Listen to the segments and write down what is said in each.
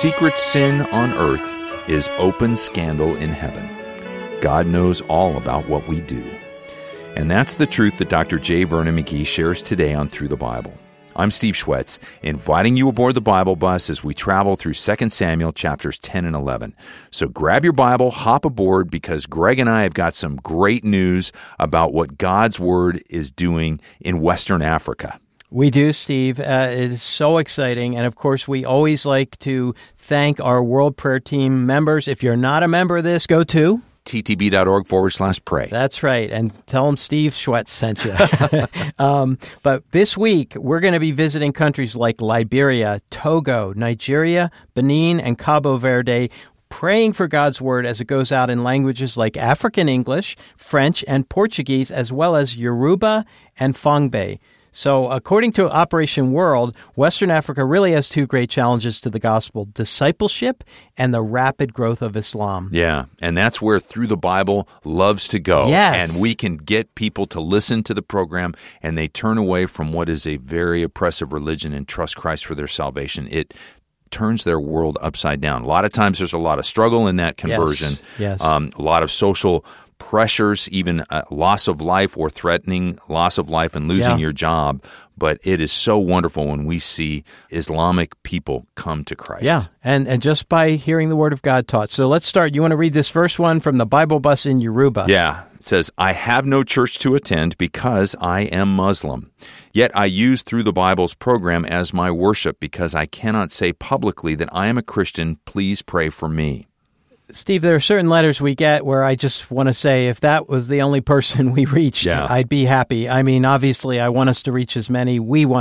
secret sin on earth is open scandal in heaven. God knows all about what we do. And that's the truth that Dr. J. Vernon McGee shares today on Through the Bible. I'm Steve Schwetz, inviting you aboard the Bible bus as we travel through 2 Samuel chapters 10 and 11. So grab your Bible, hop aboard, because Greg and I have got some great news about what God's Word is doing in Western Africa. We do, Steve. It is so exciting. And of course, we always like to thank our World Prayer Team members. If you're not a member of this, go to ttb.org/pray. That's right. And tell them Steve Schwetz sent you. But this week, we're going to be visiting countries like Liberia, Togo, Nigeria, Benin, and Cabo Verde, praying for God's Word as it goes out in languages like African English, French, and Portuguese, as well as Yoruba and Fangbe. So according to Operation World, Western Africa really has two great challenges to the gospel: discipleship and the rapid growth of Islam. Yeah, and that's where Through the Bible loves to go. Yes. And we can get people to listen to the program, and they turn away from what is a very oppressive religion and trust Christ for their salvation. It turns their world upside down. A lot of times there's a lot of struggle in that conversion. Yes. A lot of social pressures, even loss of life or threatening loss of life and losing your job. But it is so wonderful when we see Islamic people come to Christ. Yeah, and just by hearing the Word of God taught. So let's start. You want to read this first one from the Bible bus in Yoruba? Yeah. It says, I have no church to attend because I am Muslim. Yet I use Through the Bible's program as my worship because I cannot say publicly that I am a Christian. Please pray for me. Steve, there are certain letters we get where I just want to say if that was the only person we reached, I'd be happy. I mean, obviously, we want us to reach as many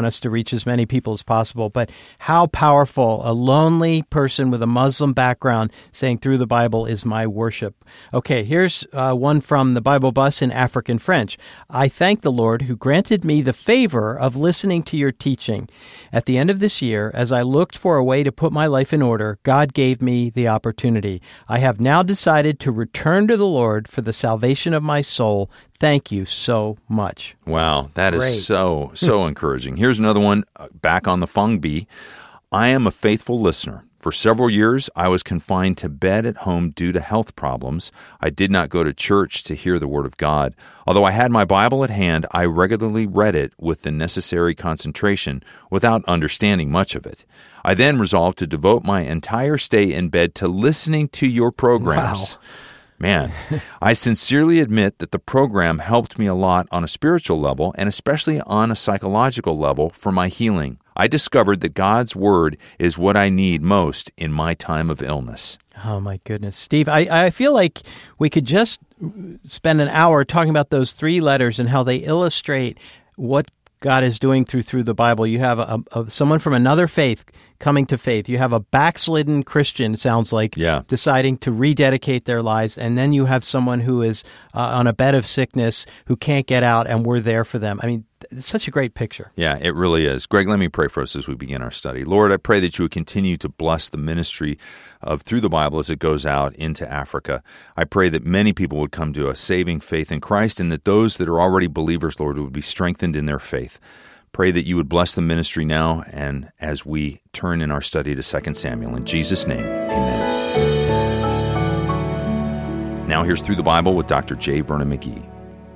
people as possible, but how powerful a lonely person with a Muslim background saying Through the Bible is my worship. Okay, here's one from the Bible bus in African French. I thank the Lord who granted me the favor of listening to your teaching. At the end of this year, as I looked for a way to put my life in order, God gave me the opportunity. I have now decided to return to the Lord for the salvation of my soul. Thank you so much. Wow, that is so encouraging. Here's another one back on the Fangbi. I am a faithful listener. For several years, I was confined to bed at home due to health problems. I did not go to church to hear the Word of God. Although I had my Bible at hand, I regularly read it with the necessary concentration without understanding much of it. I then resolved to devote my entire stay in bed to listening to your programs. Wow. Man, I sincerely admit that the program helped me a lot on a spiritual level and especially on a psychological level for my healing. I discovered that God's Word is what I need most in my time of illness. Oh, my goodness. Steve, I feel like we could just spend an hour talking about those three letters and how they illustrate what God is doing through the Bible. You have someone from another faith coming to faith. You have a backslidden Christian, it sounds like, deciding to rededicate their lives. And then you have someone who is on a bed of sickness who can't get out, and we're there for them. I mean, it's such a great picture. Yeah, it really is. Greg, let me pray for us as we begin our study. Lord, I pray that you would continue to bless the ministry of Through the Bible as it goes out into Africa. I pray that many people would come to a saving faith in Christ, and that those that are already believers, Lord, would be strengthened in their faith. Pray that you would bless the ministry now and as we turn in our study to 2 Samuel. In Jesus' name, amen. Now here's Through the Bible with Dr. J. Vernon McGee.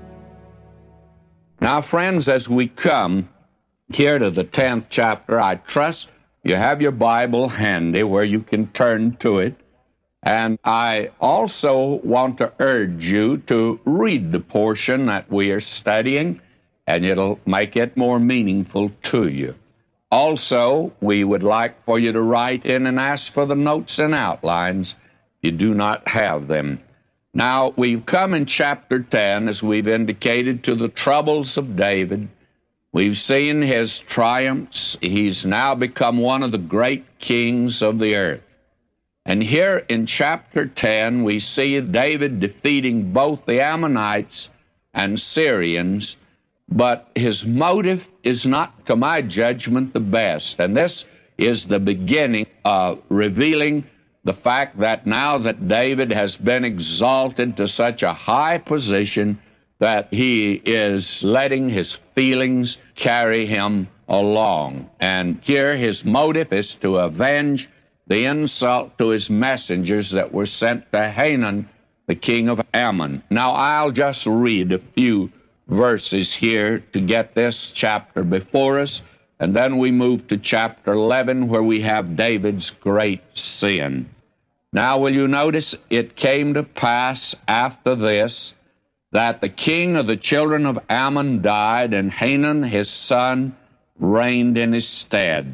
Now, friends, as we come here to the 10th chapter, I trust you have your Bible handy where you can turn to it. And I also want to urge you to read the portion that we are studying, and it'll make it more meaningful to you. Also, we would like for you to write in and ask for the notes and outlines. You do not have them. Now, we've come in chapter 10, as we've indicated, to the troubles of David. We've seen his triumphs. He's now become one of the great kings of the earth. And here in chapter 10, we see David defeating both the Ammonites and Syrians, but his motive is not, to my judgment, the best. And this is the beginning of revealing the fact that now that David has been exalted to such a high position that he is letting his feelings carry him along. And here his motive is to avenge the insult to his messengers that were sent to Hanun, the king of Ammon. Now, I'll just read a few verses here to get this chapter before us, and then we move to chapter 11, where we have David's great sin. Now, will you notice, it came to pass after this that the king of the children of Ammon died, and Hanun his son reigned in his stead.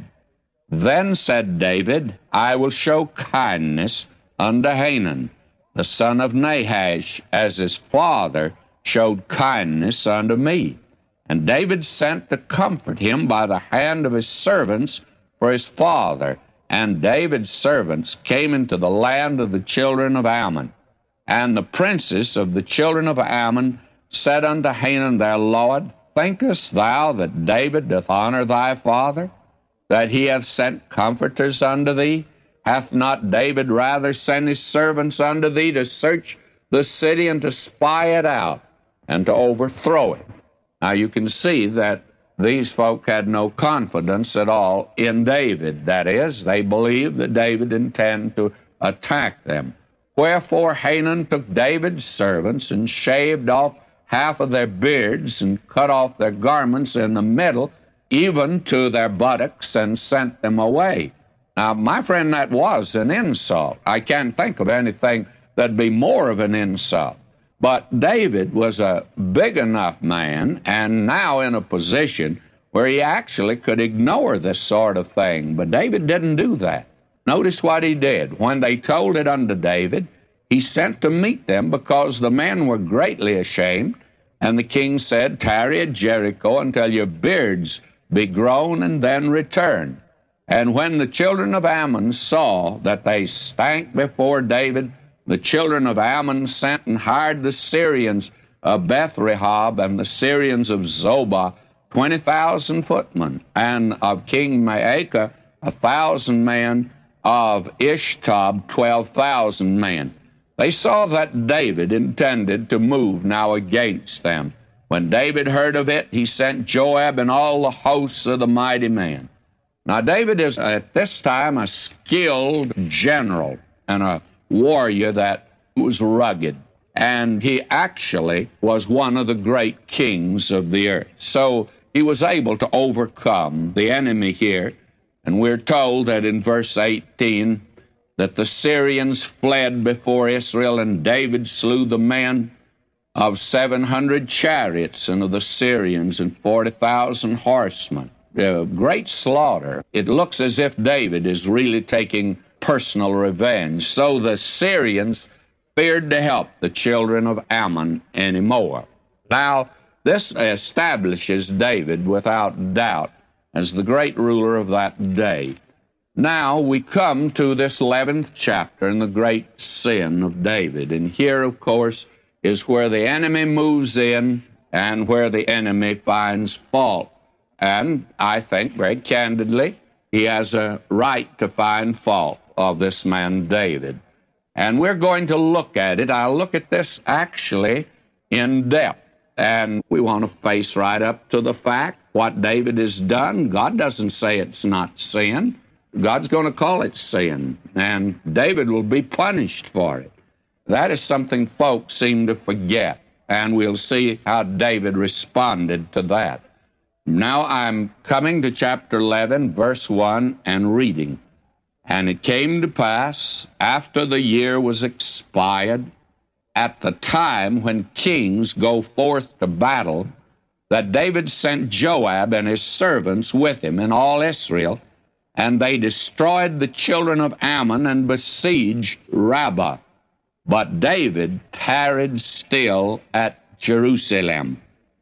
Then said David, I will show kindness unto Hanun, the son of Nahash, as his father showed kindness unto me. And David sent to comfort him by the hand of his servants for his father. And David's servants came into the land of the children of Ammon. And the princes of the children of Ammon said unto Hanun their lord, Thinkest thou that David doth honor thy father, that he hath sent comforters unto thee? Hath not David rather sent his servants unto thee to search the city and to spy it out and to overthrow it? Now you can see that these folk had no confidence at all in David. That is, they believed that David intended to attack them. Wherefore Hanun took David's servants and shaved off half of their beards and cut off their garments in the middle, even to their buttocks, and sent them away. Now, my friend, that was an insult. I can't think of anything that'd be more of an insult. But David was a big enough man, and now in a position where he actually could ignore this sort of thing. But David didn't do that. Notice what he did. When they told it unto David, he sent to meet them, because the men were greatly ashamed. And the king said, Tarry at Jericho until your beards be grown, and then return. And when the children of Ammon saw that they stank before David, the children of Ammon sent and hired the Syrians of Beth-rehob and the Syrians of Zobah 20,000 footmen, and of King Maacah 1,000 men, of Ishtob 12,000 men. They saw that David intended to move now against them. When David heard of it, he sent Joab and all the hosts of the mighty men. Now, David is at this time a skilled general and a warrior that was rugged. And he actually was one of the great kings of the earth. So he was able to overcome the enemy here. And we're told that in verse 18 that the Syrians fled before Israel, and David slew the men of 700 chariots and of the Syrians and 40,000 horsemen. Great slaughter. It looks as if David is really taking personal revenge. So the Syrians feared to help the children of Ammon anymore. Now, this establishes David without doubt as the great ruler of that day. Now we come to this 11th chapter and the great sin of David. And here, of course, is where the enemy moves in and where the enemy finds fault. And I think, very candidly, he has a right to find fault of this man David. And we're going to look at it. I'll look at this actually in depth. And we want to face right up to the fact what David has done. God doesn't say it's not sin. God's going to call it sin. And David will be punished for it. That is something folks seem to forget. And we'll see how David responded to that. Now I'm coming to chapter 11, verse 1, and reading. And it came to pass, after the year was expired, at the time when kings go forth to battle, that David sent Joab and his servants with him and all Israel, and they destroyed the children of Ammon and besieged Rabbah. But David tarried still at Jerusalem.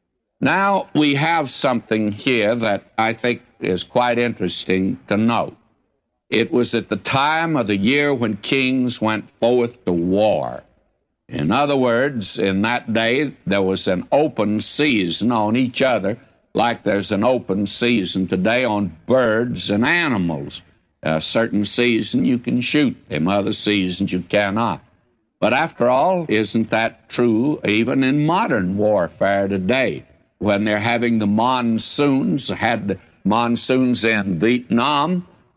Now we have something here that I think is quite interesting to note. It was at the time of the year when kings went forth to war. In other words, in that day, there was an open season on each other, like there's an open season today on birds and animals. A certain season you can shoot them, other seasons you cannot. But after all, isn't that true even in modern warfare today? When they're having the monsoons, had the monsoons in Vietnam,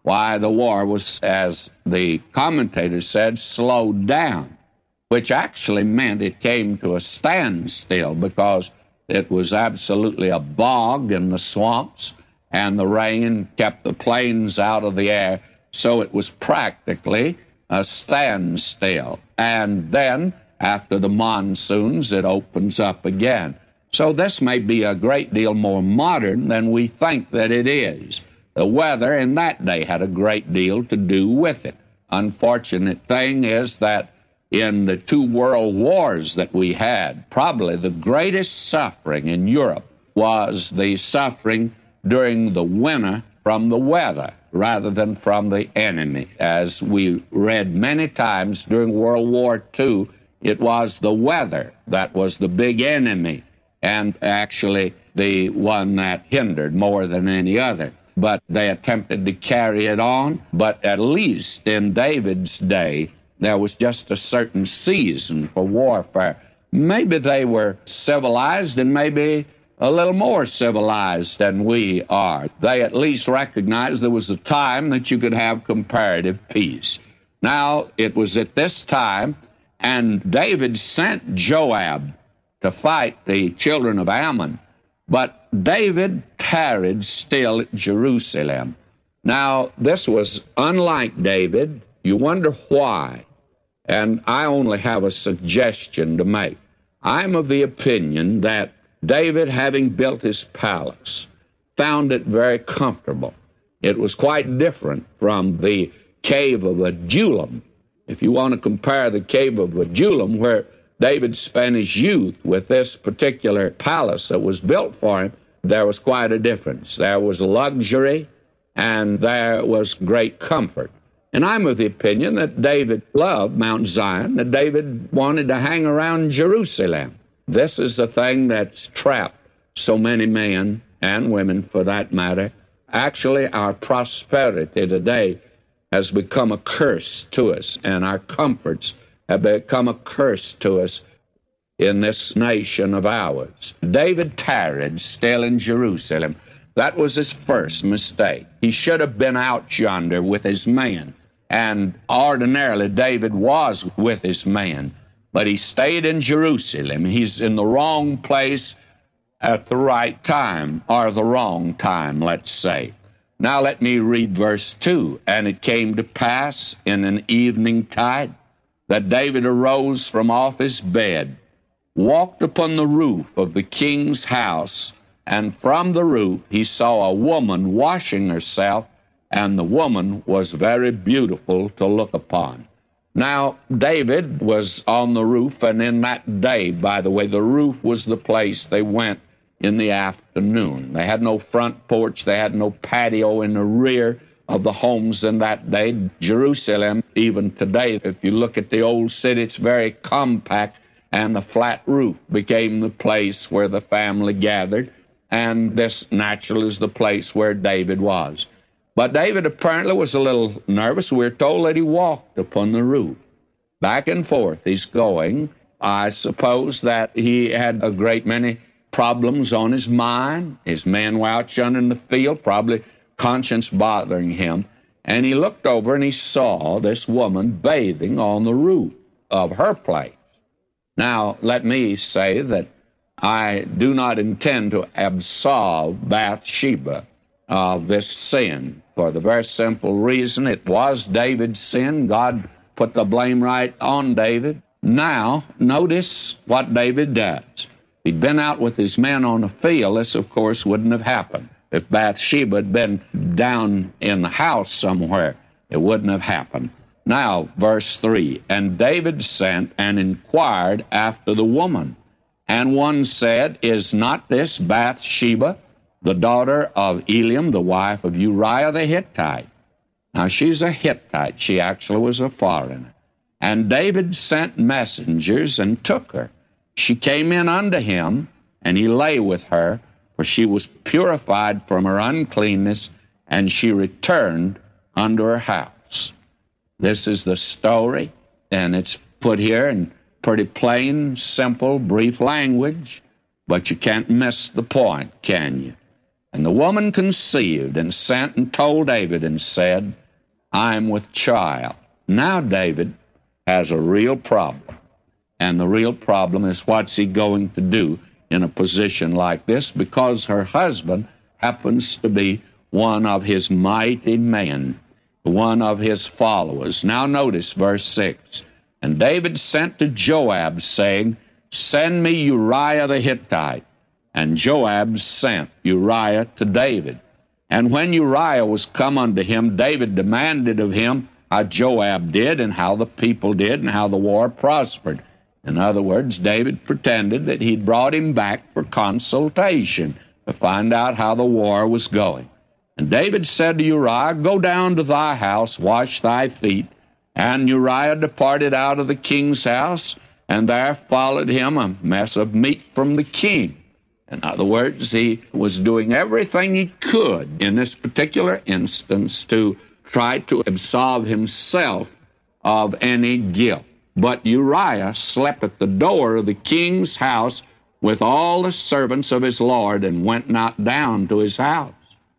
why the war was, as the commentator said, slowed down, which actually meant it came to a standstill because it was absolutely a bog in the swamps, and the rain kept the planes out of the air, so it was practically a standstill. And then, after the monsoons, it opens up again. So this may be a great deal more modern than we think that it is. The weather in that day had a great deal to do with it. Unfortunate thing is that in the 2 world wars that we had, probably the greatest suffering in Europe was the suffering during the winter from the weather rather than from the enemy. As we read many times during World War II, it was the weather that was the big enemy and actually the one that hindered more than any other. But they attempted to carry it on. But at least in David's day, there was just a certain season for warfare. Maybe they were civilized and maybe a little more civilized than we are. They at least recognized there was a time that you could have comparative peace. Now, it was at this time, and David sent Joab to fight the children of Ammon, but David tarried still at Jerusalem. Now, this was unlike David. You wonder why, and I only have a suggestion to make. I'm of the opinion that David, having built his palace, found it very comfortable. It was quite different from the cave of Adullam. If you want to compare the cave of Adullam, where David spent his youth, with this particular palace that was built for him, there was quite a difference. There was luxury, and there was great comfort. And I'm of the opinion that David loved Mount Zion, that David wanted to hang around Jerusalem. This is the thing that's trapped so many men and women, for that matter. Actually, our prosperity today has become a curse to us, and our comforts have become a curse to us in this nation of ours. David tarried still in Jerusalem. That was his first mistake. He should have been out yonder with his men, and ordinarily David was with his men. But he stayed in Jerusalem. He's in the wrong place at the right time, or the wrong time, let's say. Now let me read verse 2. And it came to pass in an evening tide that David arose from off his bed, walked upon the roof of the king's house, and from the roof he saw a woman washing herself, and the woman was very beautiful to look upon. Now, David was on the roof, and in that day, by the way, the roof was the place they went in the afternoon. They had no front porch. They had no patio in the rear of the homes in that day. Jerusalem, even today, if you look at the old city, it's very compact, and the flat roof became the place where the family gathered, and this naturally is the place where David was. But David apparently was a little nervous. We're told that he walked upon the roof. Back and forth he's going. I suppose that he had a great many problems on his mind. His men were out yonder in the field, probably conscience bothering him. And he looked over and he saw this woman bathing on the roof of her place. Now, let me say that I do not intend to absolve Bathsheba of this sin, for the very simple reason it was David's sin. God put the blame right on David. Now, notice what David does. He'd been out with his men on the field. This, of course, wouldn't have happened. If Bathsheba had been down in the house somewhere, it wouldn't have happened. Now, verse 3, and David sent and inquired after the woman. And one said, is not this Bathsheba, the daughter of Eliam, the wife of Uriah the Hittite? Now, she's a Hittite. She actually was a foreigner. And David sent messengers and took her. She came in unto him, and he lay with her, for she was purified from her uncleanness, and she returned unto her house. This is the story, and it's put here in pretty plain, simple, brief language, but you can't miss the point, can you? And the woman conceived and sent and told David and said, I'm with child. Now David has a real problem. And the real problem is, what's he going to do in a position like this? Because her husband happens to be one of his mighty men, one of his followers. Now notice verse 6. And David sent to Joab, saying, Send me Uriah the Hittite. And Joab sent Uriah to David. And when Uriah was come unto him, David demanded of him how Joab did, and how the people did, and how the war prospered. In other words, David pretended that he'd brought him back for consultation to find out how the war was going. And David said to Uriah, Go down to thy house, wash thy feet. And Uriah departed out of the king's house, and there followed him a mess of meat from the king. In other words, he was doing everything he could in this particular instance to try to absolve himself of any guilt. But Uriah slept at the door of the king's house with all the servants of his lord, and went not down to his house.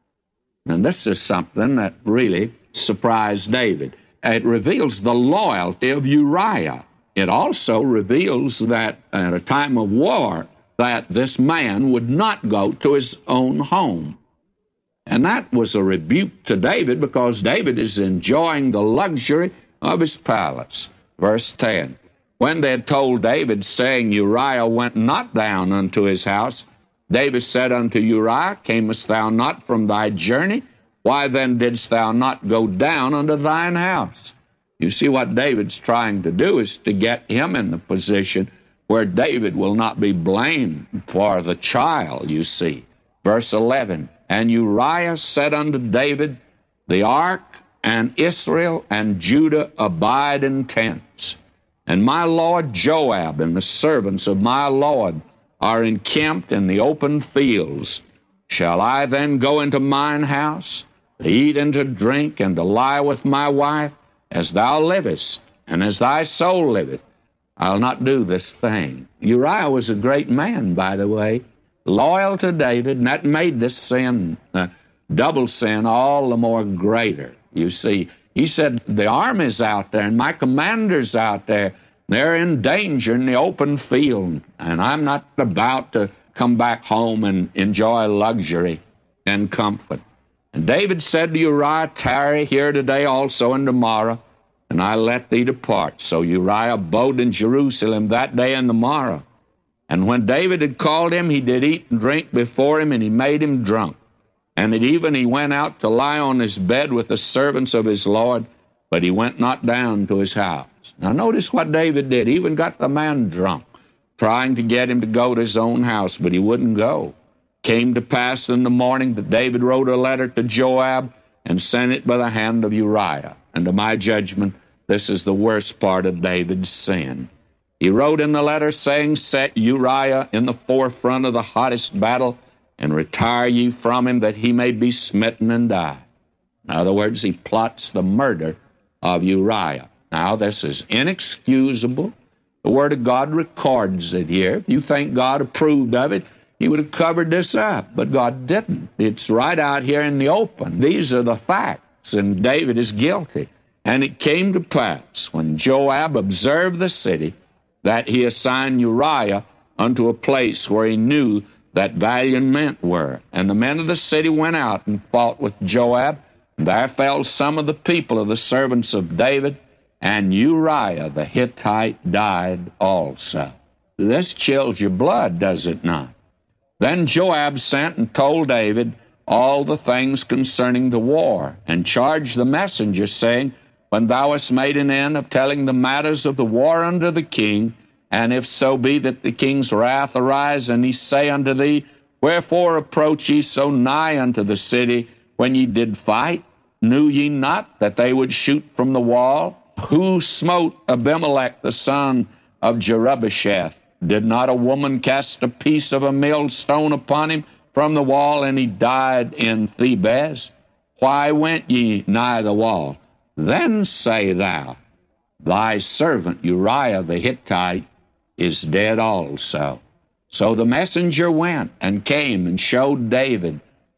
And this is something that really surprised David. It reveals the loyalty of Uriah. It also reveals that at a time of war, that this man would not go to his own home. And that was a rebuke to David, because David is enjoying the luxury of his palace. Verse 10, When they had told David, saying, Uriah went not down unto his house, David said unto Uriah, Camest thou not from thy journey? Why then didst thou not go down unto thine house? You see, what David's trying to do is to get him in the position where David will not be blamed for the child, you see. Verse 11, And Uriah said unto David, The ark and Israel and Judah abide in tents, and my lord Joab and the servants of my lord are encamped in the open fields. Shall I then go into mine house, to eat and to drink, and to lie with my wife? As thou livest, and as thy soul liveth, I'll not do this thing. Uriah was a great man, by the way, loyal to David, and that made this sin, double sin, all the more greater. You see, he said, the army's out there, and my commander's out there. They're in danger in the open field, and I'm not about to come back home and enjoy luxury and comfort. And David said to Uriah, Tarry here today also and tomorrow, and I let thee depart. So Uriah abode in Jerusalem that day and the morrow. And when David had called him, he did eat and drink before him, and he made him drunk. And at even he went out to lie on his bed with the servants of his Lord, but he went not down to his house. Now notice what David did. He even got the man drunk, trying to get him to go to his own house, but he wouldn't go. Came to pass in the morning that David wrote a letter to Joab and sent it by the hand of Uriah. And to my judgment, this is the worst part of David's sin. He wrote in the letter saying, Set Uriah in the forefront of the hottest battle, and retire ye from him, that he may be smitten and die. In other words, he plots the murder of Uriah. Now, this is inexcusable. The Word of God records it here. If you think God approved of it, he would have covered this up, but God didn't. It's right out here in the open. These are the facts, and David is guilty. And it came to pass, when Joab observed the city, that he assigned Uriah unto a place where he knew that valiant men were. And the men of the city went out and fought with Joab, and there fell some of the people of the servants of David, and Uriah the Hittite died also. This chills your blood, does it not? Then Joab sent and told David all the things concerning the war, and charged the messenger, saying, When thou hast made an end of telling the matters of the war unto the king, and if so be that the king's wrath arise, and he say unto thee, Wherefore approach ye so nigh unto the city when ye did fight? Knew ye not that they would shoot from the wall? Who smote Abimelech the son of Jerubbesheth? Did not a woman cast a piece of a millstone upon him from the wall, and he died in Thebez? Why went ye nigh the wall? Then say thou, Thy servant Uriah the Hittite is dead also. So the messenger went and came and showed David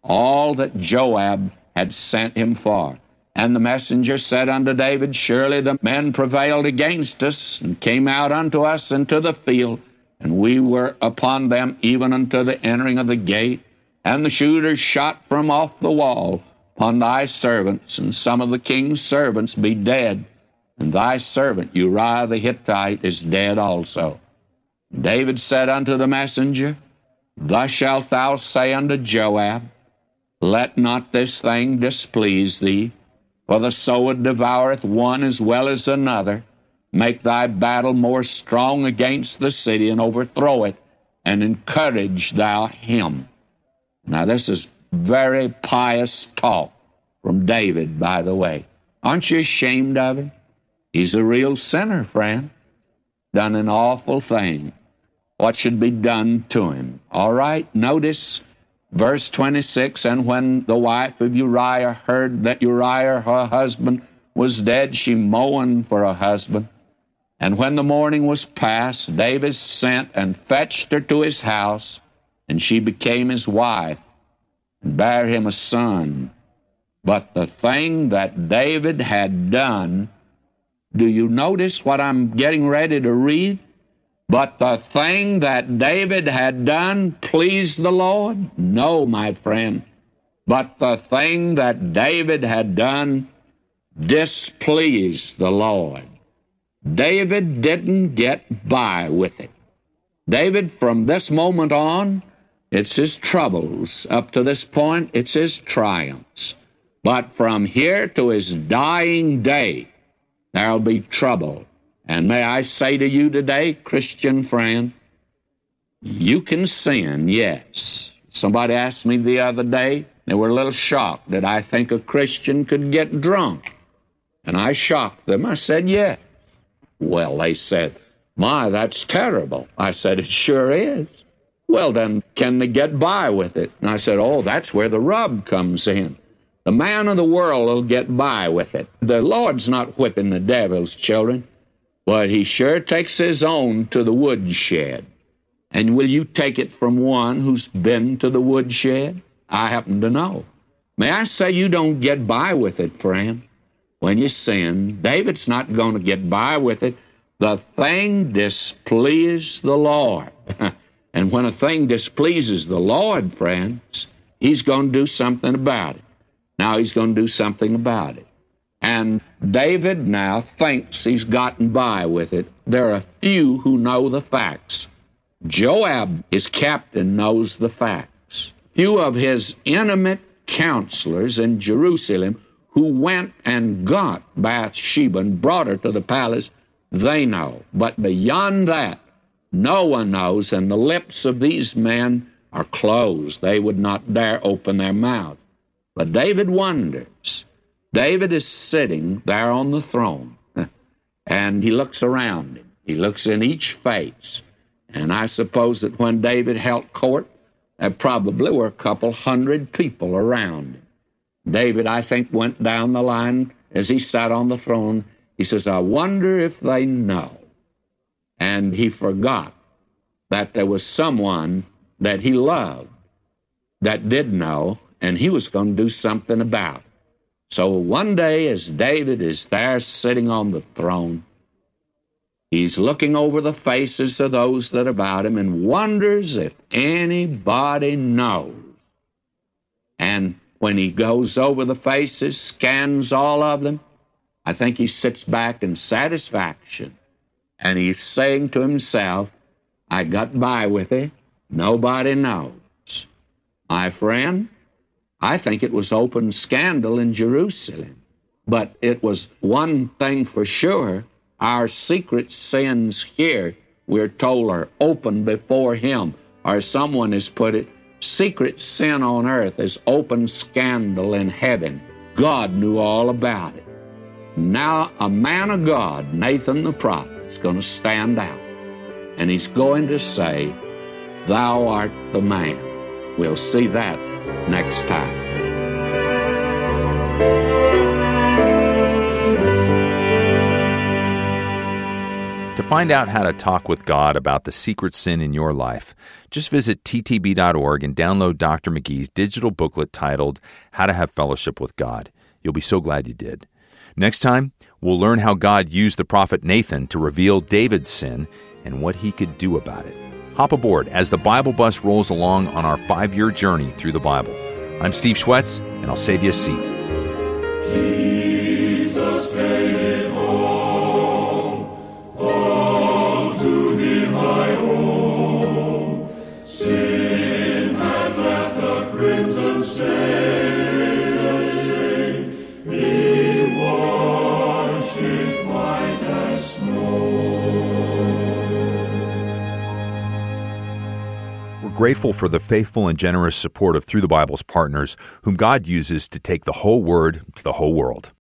all that Joab had sent him for. And the messenger said unto David, Surely the men prevailed against us, and came out unto us into the field, and we were upon them even unto the entering of the gate. And the shooters shot from off the wall upon thy servants, and some of the king's servants be dead, and thy servant Uriah the Hittite is dead also. David said unto the messenger, Thus shalt thou say unto Joab, Let not this thing displease thee, for the sword devoureth one as well as another. Make thy battle more strong against the city, and overthrow it, and encourage thou him. Now this is very pious talk from David, by the way. Aren't you ashamed of him? He's a real sinner, friend. Done an awful thing. What should be done to him? All right, notice verse 26, And when the wife of Uriah heard that Uriah her husband was dead, she mourned for her husband. And when the morning was past, David sent and fetched her to his house, and she became his wife, and bare him a son. But the thing that David had done, do you notice what I'm getting ready to read? But the thing that David had done pleased the Lord? No, my friend. But the thing that David had done displeased the Lord. David didn't get by with it. David, from this moment on, it's his troubles. Up to this point, it's his triumphs. But from here to his dying day, there'll be trouble. And may I say to you today, Christian friend, you can sin, yes. Somebody asked me the other day, they were a little shocked that I think a Christian could get drunk. And I shocked them. I said, yes. Well, they said, my, that's terrible. I said, it sure is. Well, then, can they get by with it? And I said, oh, that's where the rub comes in. The man of the world will get by with it. The Lord's not whipping the devil's children, but he sure takes his own to the woodshed. And will you take it from one who's been to the woodshed? I happen to know. May I say you don't get by with it, friend, when you sin. David's not going to get by with it. The thing displeased the Lord. And when a thing displeases the Lord, friends, he's going to do something about it. Now he's going to do something about it. And David now thinks he's gotten by with it. There are few who know the facts. Joab, his captain, knows the facts. Few of his intimate counselors in Jerusalem who went and got Bathsheba and brought her to the palace, they know. But beyond that, no one knows, and the lips of these men are closed. They would not dare open their mouth. But David wonders. David is sitting there on the throne, and he looks around him. He looks in each face. And I suppose that when David held court, there probably were a couple hundred people around him. David, I think, went down the line as he sat on the throne. He says, I wonder if they know. And he forgot that there was someone that he loved that did know, and he was going to do something about it. So one day, as David is there sitting on the throne, he's looking over the faces of those that are about him and wonders if anybody knows. And when he goes over the faces, scans all of them, I think he sits back in satisfaction. And he's saying to himself, I got by with it. Nobody knows. My friend, I think it was open scandal in Jerusalem. But it was one thing for sure. Our secret sins here, we're told, are open before him. Or someone has put it, secret sin on earth is open scandal in heaven. God knew all about it. Now a man of God, Nathan the prophet, is going to stand out. And he's going to say, Thou art the man. We'll see that next time. To find out how to talk with God about the secret sin in your life, just visit ttb.org and download Dr. McGee's digital booklet titled How to Have Fellowship with God. You'll be so glad you did. Next time, we'll learn how God used the prophet Nathan to reveal David's sin and what he could do about it. Hop aboard as the Bible Bus rolls along on our 5-year journey through the Bible. I'm Steve Schwetz, and I'll save you a seat. Jesus paid it all to him I owe. Sin had left a crimson stain, he washed it white as snow. We're grateful for the faithful and generous support of Through the Bible's partners, whom God uses to take the whole Word to the whole world.